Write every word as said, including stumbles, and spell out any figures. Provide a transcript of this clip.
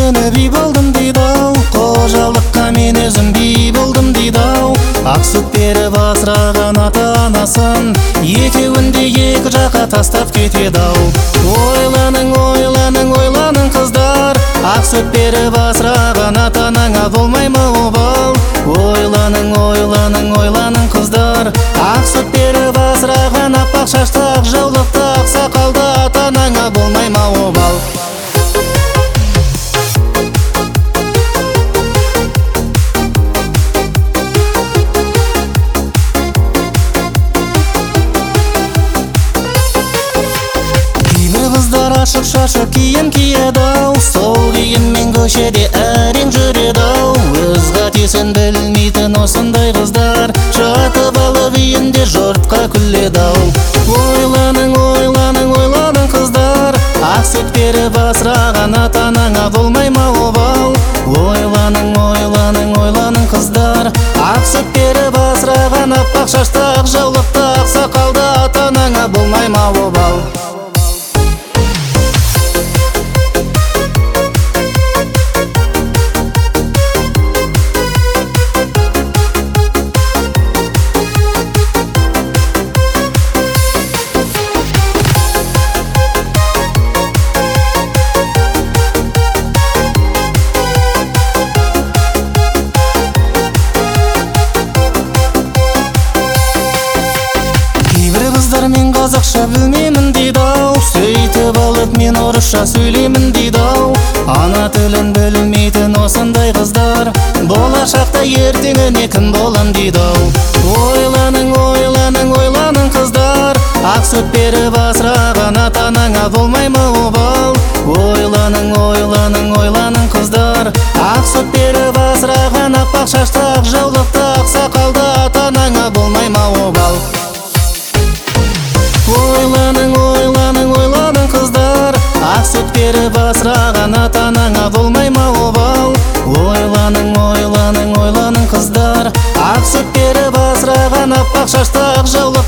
күні би болдым дейді-ау, қожалыққа мен өзім би болдым дейді-ау. Ақ сүт беріп асыраған ата-анасын екеуін де екі жаққа тастап кетеді-ау. Ойланың, ойланың, ойланың қыздар, ақ сүт беріп асыраған ата-анаңа болмай ма обал? Ойланың, ойланың, ойланың қыздар, ақ сүт беріп асыраған аппақ шашты ақ жаулықты ақ сақалды ата-анаңа болмай ма обал? Ашық шашық киім киеді-ау, сол киіммен көшеде әрең жүреді-ау. Өз қатесін білмейтін осындай қыздар жатып алып үйінде жұртқа күледі-ау. Ойланың, ойланың, ойланың қыздар, ақ сүт беріп асыраған ата-анаңа болмай ма обал? Ойланың, ойланың, ойланың қыздар, ақ сүт беріп асыраған аппақ шашты ақ жаулықты ақ сақалды ата-анаңа болмай ма обал? Мен қазақша білмеймін дейді-ау, сөйтіп алып мен орысша сөйлеймін дейді-ау. Ана тілін білмейтін осындай қыздар болашақта ертеңіне кім болам дейді-ау. Ойланың, ойланың, ойланың қыздар, ақ сүт беріп асыраған ата-анаңа болмай ма обал? Ойланың, ойланың, ойланың қыздар, ақ сүт беріп асыраған аппақ шашты ақ жаулықты ақ сақалды ата-анаңа болмай ма обал? Ойланың, ойланың, ойланың қыздар, ақ сүт беріп асыраған ата-анаңа болмай ма обал? Ойланың, ойланың, ойланың қыздар, ақ сүт беріп асыраған аппақ шашты ақ жаулықты